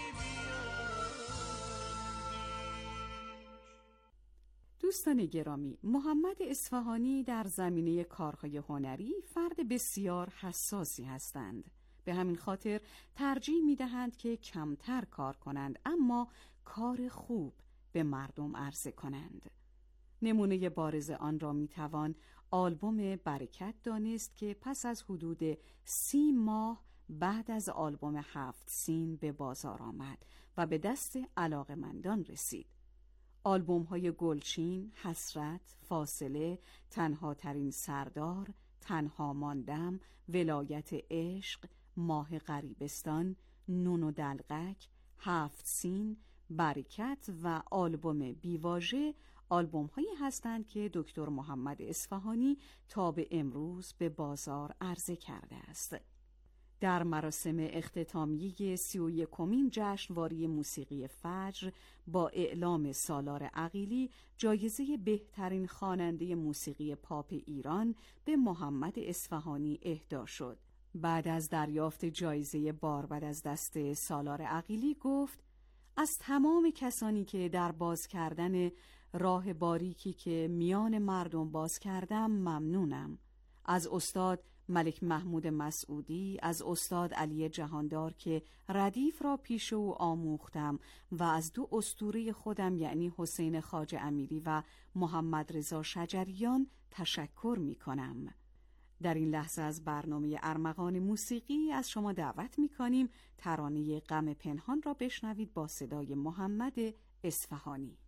بیندیش. دوستان گرامی، محمد اصفهانی در زمینه کارهای هنری فرد بسیار حساسی هستند. به همین خاطر ترجیح می‌دهند که کمتر کار کنند اما کار خوب به مردم عرضه کنند. نمونه بارز آن را میتوان آلبوم برکت دانست که پس از حدود سی ماه بعد از آلبوم هفت سین به بازار آمد و به دست علاقه‌مندان رسید. آلبوم های گلچین، حسرت، فاصله، تنها ترین سردار، تنها ماندم، ولایت عشق، ماه غریبستان، نون و دلقک، هفت سین، برکت و آلبوم بیواژه آلبوم هایی هستند که دکتر محمد اصفهانی تا به امروز به بازار عرضه کرده است. در مراسم اختتامیه سی و یکمین جشنواره موسیقی فجر با اعلام سالار عقیلی جایزه بهترین خواننده موسیقی پاپ ایران به محمد اصفهانی اهدا شد. بعد از دریافت جایزه باربد از دست سالار عقیلی گفت: از تمام کسانی که در باز کردن راه باریکی که میان مردم باز کردم ممنونم. از استاد ملک محمود مسعودی، از استاد علی جهاندار که ردیف را پیش او آموختم و از دو اسطوره خودم یعنی حسین خواجه امیری و محمد رضا شجریان تشکر می کنم. در این لحظه از برنامه ارمغان موسیقی از شما دعوت می کنیم ترانه غم پنهان را بشنوید با صدای محمد اصفهانی.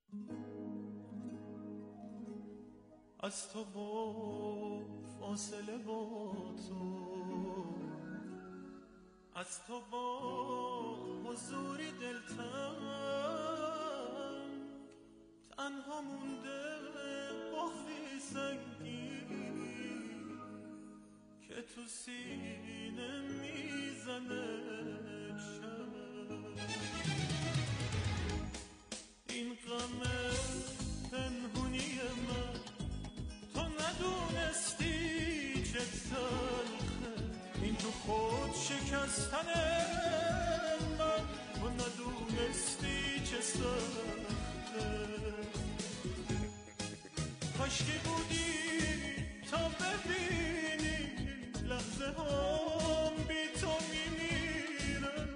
از تو با فاصله با تو، از تو با حضوری دلتنگ، تنها مونده بافی سنگی که تو سینه میزنه شب. این غم پنهونی من تو ندونستی چه تلخه، این تو خود شکستن من تو ندونستی چه سخته. کاشکی بودی تا ببینی لحظه هم بی تو میمیرم،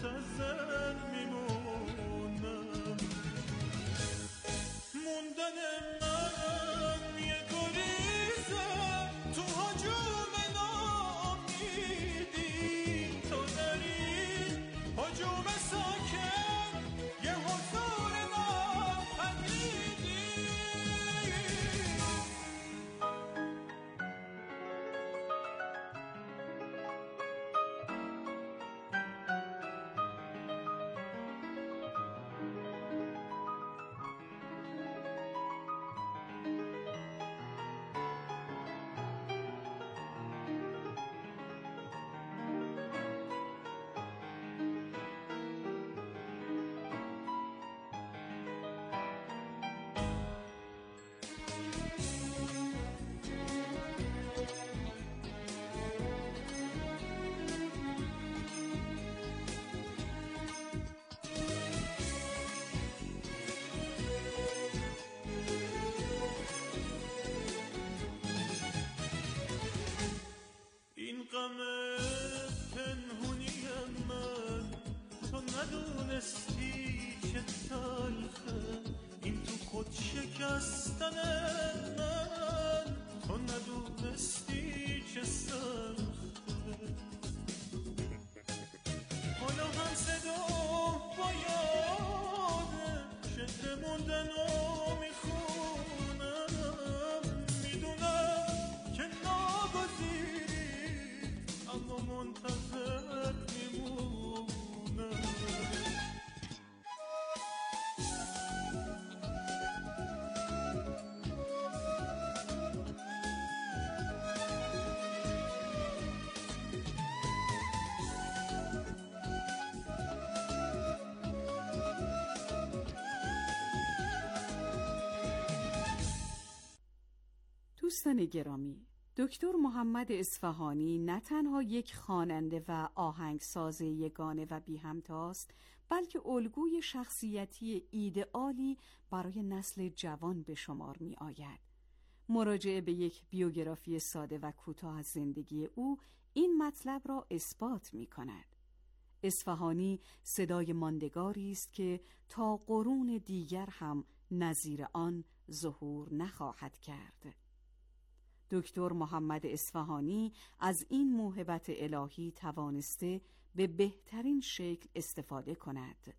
منتظر میمونم. موندن من یه گریزه تو هجوم نامیدی، تو داری هجوم ساکن یه حضور ناپدیدی. این غم پنهونی من تو ندونستی چه تلخه، این تو خود شکستن من تو ندونستی چه سخته. حالا هم صدا با یاده شعر موندن و میخونم، میدونم که ناگزیری اما منتظر میمونم. دوستان گرامی، دکتر محمد اصفهانی نه تنها یک خواننده و آهنگساز یگانه و بی همتاست، بلکه الگوی شخصیتی ایدئالی برای نسل جوان به شمار می آید. مراجعه به یک بیوگرافی ساده و کوتاه از زندگی او این مطلب را اثبات می کند. اصفهانی صدای ماندگاری است که تا قرون دیگر هم نظیر آن ظهور نخواهد کرد. دکتر محمد اصفهانی از این موهبت الهی توانسته به بهترین شکل استفاده کند.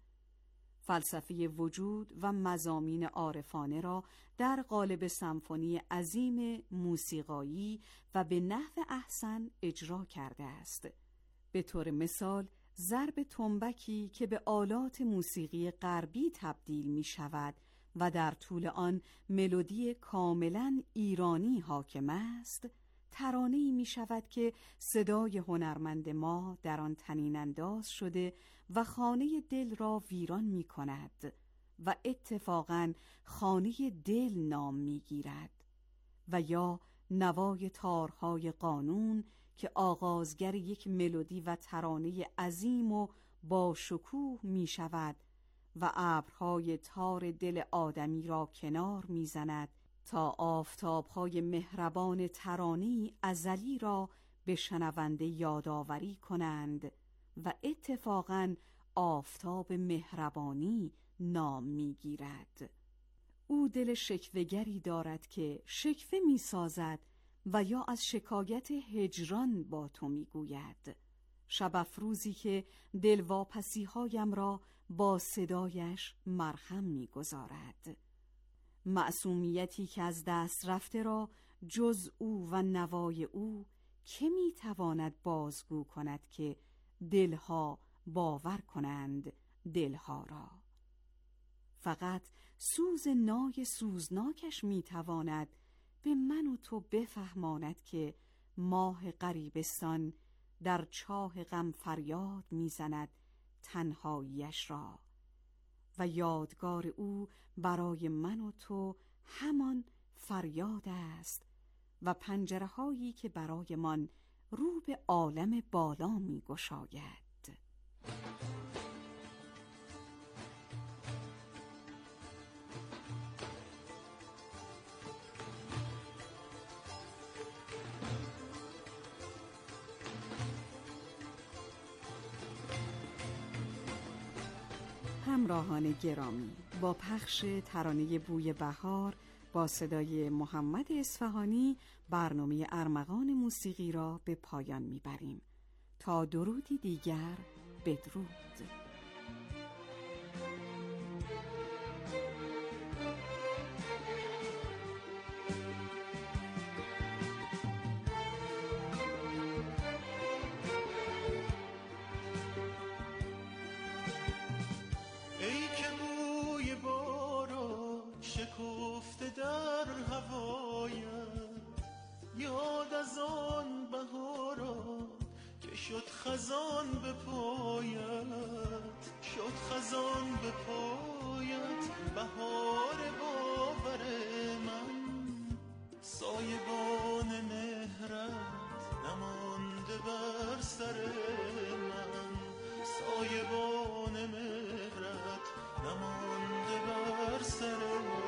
فلسفه وجود و مضامین عارفانه را در قالب سمفونی عظیم موسیقایی و به نحو احسن اجرا کرده است. به طور مثال ضرب تنبکی که به آلات موسیقی غربی تبدیل می شود و در طول آن ملودی کاملا ایرانی حاکم است، ترانه‌ای می شود که صدای هنرمند ما در آن طنین انداز شده و خانه دل را ویران می کند و اتفاقاً خانه دل نام می گیرد. و یا نوای تارهای قانون که آغازگر یک ملودی و ترانه عظیم و با شکوه می شود و ابرهای تار دل آدمی را کنار می‌زند تا آفتاب‌های مهربان ترانه‌ای ازلی را به شنونده یادآوری کنند و اتفاقاً آفتاب مهربانی نام می‌گیرد. او دل شکوه‌گری دارد که شکوه می‌سازد و یا از شکایت هجران با تو می‌گوید. شب افروزی که دلواپسی‌هایم را با صدایش مرهم می‌گذارد. معصومیتی که از دست رفته را جز او و نوای او که می‌تواند بازگو کند که دلها باور کنند دلها را. فقط سوز نای سوزناکش می‌تواند به من و تو بفهماند که ماه غریبستان در چاه غم فریاد میزند تنهاییش را و یادگار او برای من و تو همان فریاد است و پنجره هایی که برای من رو به عالم بالا می گشاید. همراهان گرامی، با پخش ترانه بوی بهار با صدای محمد اصفهانی برنامه ارمغان موسیقی را به پایان میبریم. تا درودی دیگر، بدرود. شکفته در هوایت، یاد از آن بهارا که شد خزان به پایت، شد خزان به پایت. بهار باور من، سایبان مهرت نمانده بر سر من، سایبان مهرت نمانده بر سر من.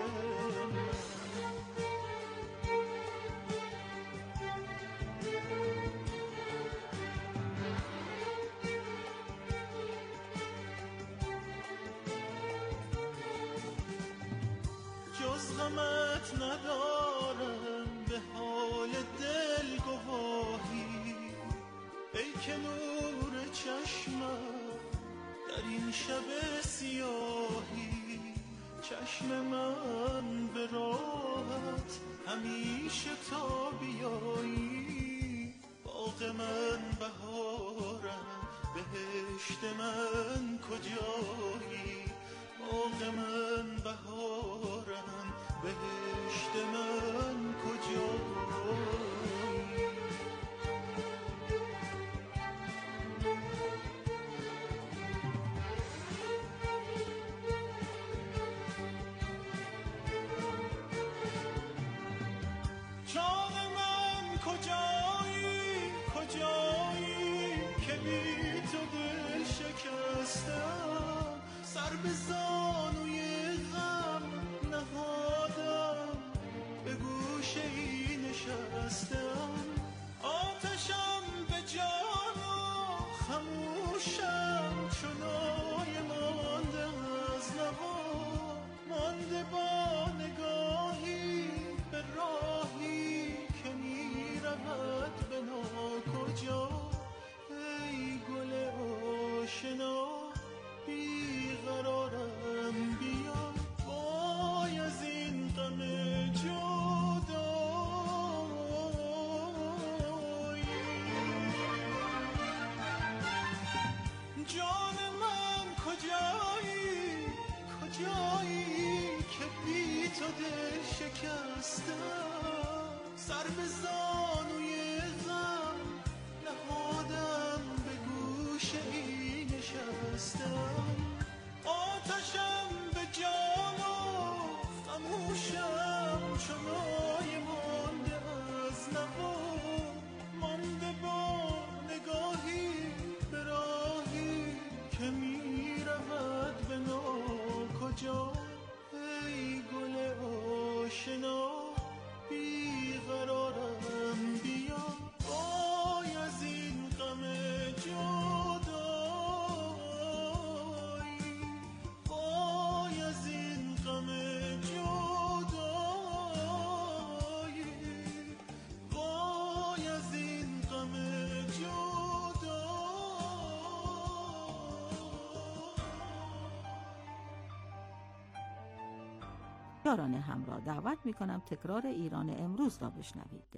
جز غمت ندارم به حال دل گواهی، ای که نور چشمم در این شب سیاهی. چشم من به راحت همیشه تا بیایی، باغ من بهارم بهشت من کجایی، باغ من بهارم بهشت من کجایی. سر به زانوی غم نهادم، به گوشه ای نشستم. آتشم به جان و خموشم، چنای مانده از نوا، مانده با نگاهی به راهی که می رود به ناکجا. ای گل آشنا بیقرارم، بیا وای از این غم جدایی. جان من کجایی، کجایی که بی تو دل شکستم. سر به زانوی غم نهادم، به گوشه ای نشستم. آتشم به جان و خموشم، چنای مانده از نوا، مانده با نگاهی به راهی که می رود به ناکجا. ای گل آشنا بیقرارم، بیا وای از این غم جدایی. وای از این غم جدایی، وای از این غم جدایی. یاران همراه، دعوت میکنم تکرار ایران امروز را بشنوید.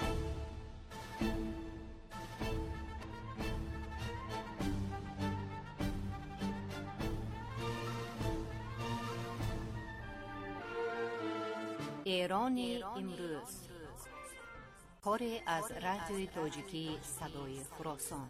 ایران امروز، کاری از رادیوی تاجیکی صدای خراسان.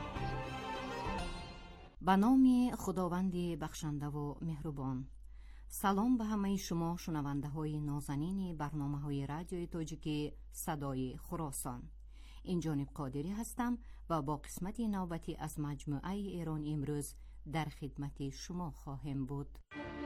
به نام خداوند بخشنده و مهربان. سلام به همه شما شنونده های نازنین برنامه های رادیوی تاجیکی صدای خراسان. این جانب قادری هستم و با قسمت نوبتی از مجموعه ایران امروز در خدمت شما خواهم بود.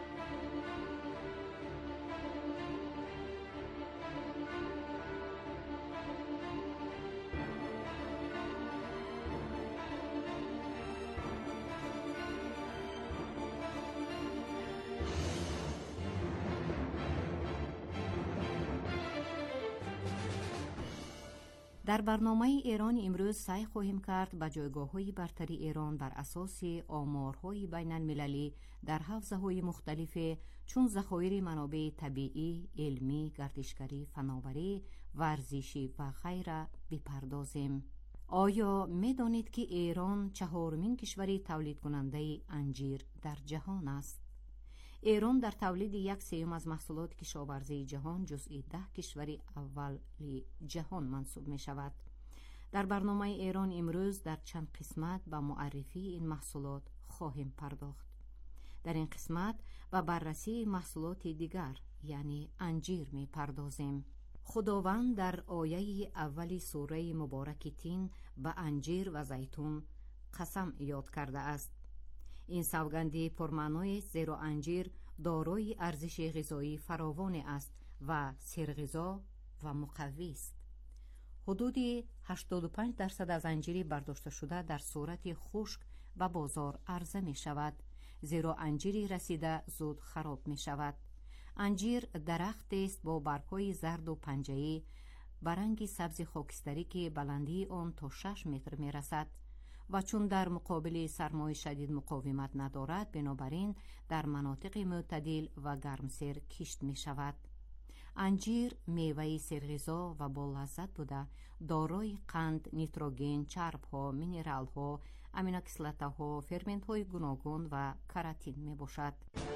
در برنامه ایران امروز سعی خواهیم کرد به جایگاه‌های برتری ایران بر اساس آمارهای بین المللی در حوزه‌های مختلف چون ذخایر منابع طبیعی، علمی، گردشگری، فناوری، ورزشی و غیره بپردازیم. آیا می‌دانید که ایران چهارمین کشور تولید کننده انجیر در جهان است؟ ایران در تولید یک سوم از محصولات کشاورزی جهان جزئی ده کشور اولی جهان منصوب می شود. در برنامه ایران امروز در چند قسمت به معرفی این محصولات خواهیم پرداخت. در این قسمت به بررسی محصولات دیگر یعنی انجیر می پردازیم. خداوند در آیه اولی سوره مبارک تین به انجیر و زیتون قسم یاد کرده است. این سوگندی پرمعنای زیرا انجیر دارای ارزش غذایی فراوان است و سرغذا و مقوی است. حدود هشتاد و پنج درصد از انجیر برداشته شده در صورت خشک و بازار عرضه می شود، زیرا انجیری رسیده زود خراب می شود. انجیر درخت است با برگ‌های زرد و پنجه‌ای به رنگ سبز خاکستری که بلندی آن تا شش متر می رسد و چون در مقابل سرمای شدید مقاومت ندارد، بنابراین در مناطق معتدل و گرمسیر کشت می شود. انجیر میوه سرغذا و با لذت بوده دارای قند، نیتروژن، چرب‌ها، مینرال‌ها، امینوکسلات‌ها، فرمنت‌های گوناگون و کراتین می باشد.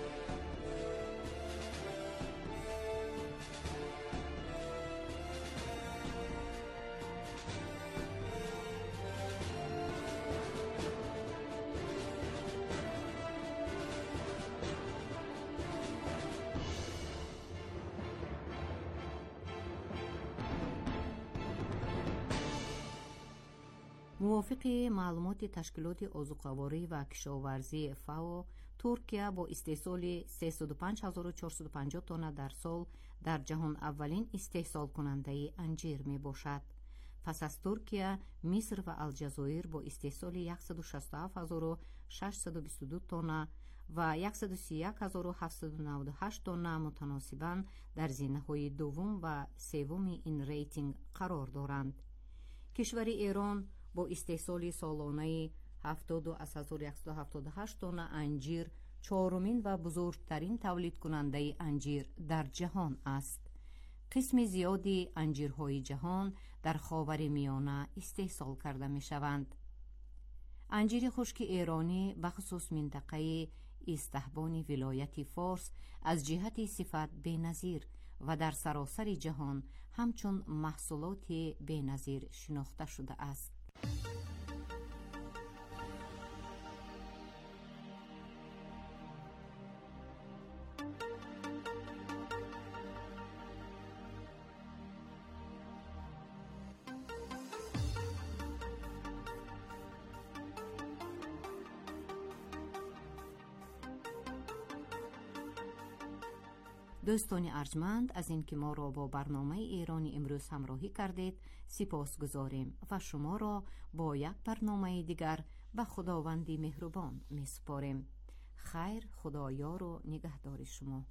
موافق معلومات تشکیلات آذوقه‌واری و کشاورزی فاو، ترکیه با استحصال سیصد و پنج هزار و چهارصد و پنجاه تن در سال در جهان اولین استحصال کننده انجیر می باشد. پس از ترکیه، مصر و الجزایر با استحصال صد و شصت و هفت هزار و ششصد و بیست و دو تن و صد و سی و یک هزار و هفتصد و نود و هشت تن متناسباً در زینه‌های دوم و سوم این ریتینگ قرار دارند. کشور ایران با استحصال سالانه هفتاد و هزار و صد و هفتاد و هشت تن انجیر چهارمین و بزرگترین تولید کننده انجیر در جهان است. قسم زیادی انجیرهای جهان در خاورمیانه استحصال کرده می شوند. انجیر خشک ایرانی بخصوص منطقه استحبان ولایت فارس از جهت صفت بی‌نظیر و در سراسر جهان همچون محصولات بی‌نظیر شناخته شده است. دوستان ارجمند، از اینکه ما را با برنامه ایرانی امروز همراهی کردید سپاس گذاریم و شما را با یک برنامه دیگر به خداوند مهربان می سپاریم. خیر، خدایار و نگهدار شما.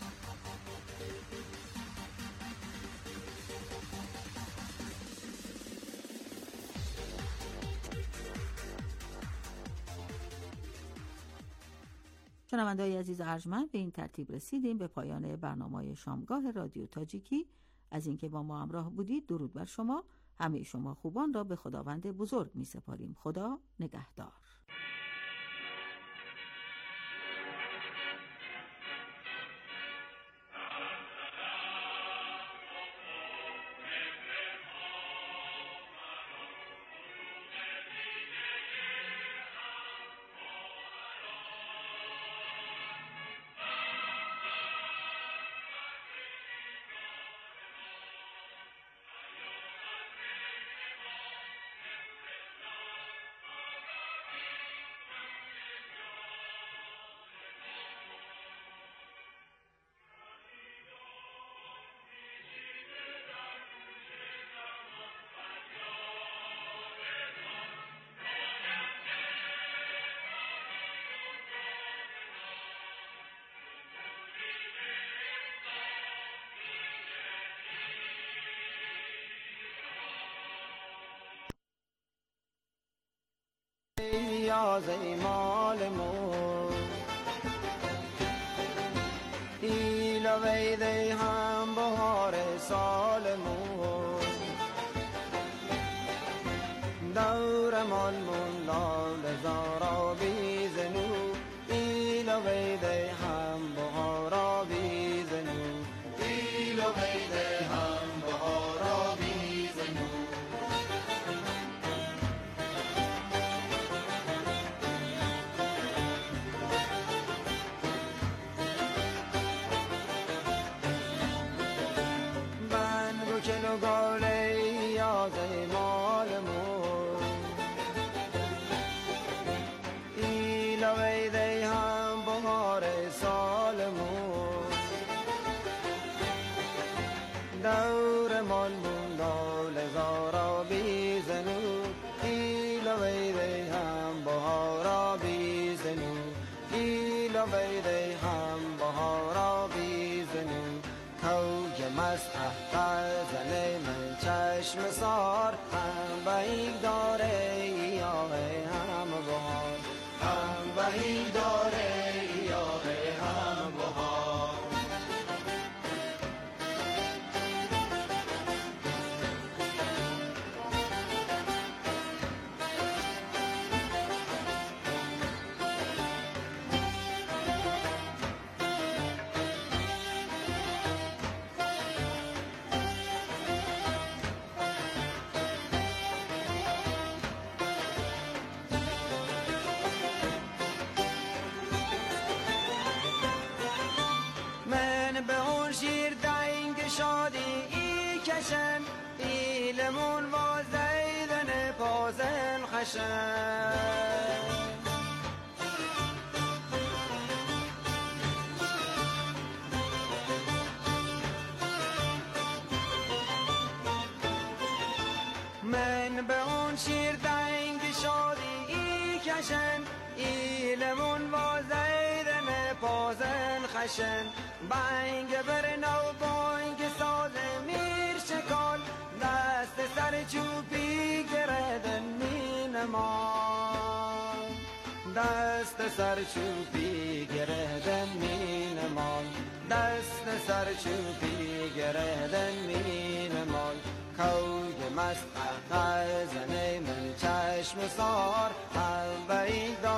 شنونده‌های عزیز ارجمند، به این ترتیب رسیدیم به پایان برنامه شامگاه رادیو تاجیکی. از اینکه با ما همراه بودید درود بر شما. همه شما خوبان را به خداوند بزرگ می سپاریم. خدا نگهدار. یاز مال مو ایلا ویده هم بهار سال مو دور مال مون لال زارا بیزنو ایلا ویده هم بهارا بیزنو ایلا ویده هم بهارا بیزنو بند کلو گاله یاز مال مو ایلا ویده هم بهار سال مو دور مال موندال زارا بیزنو ایلا ویده هم بهارا بیزنو ایلا ویده هم بهارا بیزنو توج مست زنه من چشم سار هم بهی داره یا هم بهار هم بهی داره یا هم بهار من به اون شیر دنگ شادی ای کشن ایلمون و زیدن پازن خشن من به اون شیر دنگ شادی ای کشن ایلمون و زیدن پازن خشن بانگ بر نو بانگ ساز میر شکال دست سر چوبی گردن می نمان دست سر چوبی گردن می نمان دست سر چوبی گردن می نمان کوگ مست زنه من چشم سار هم بایی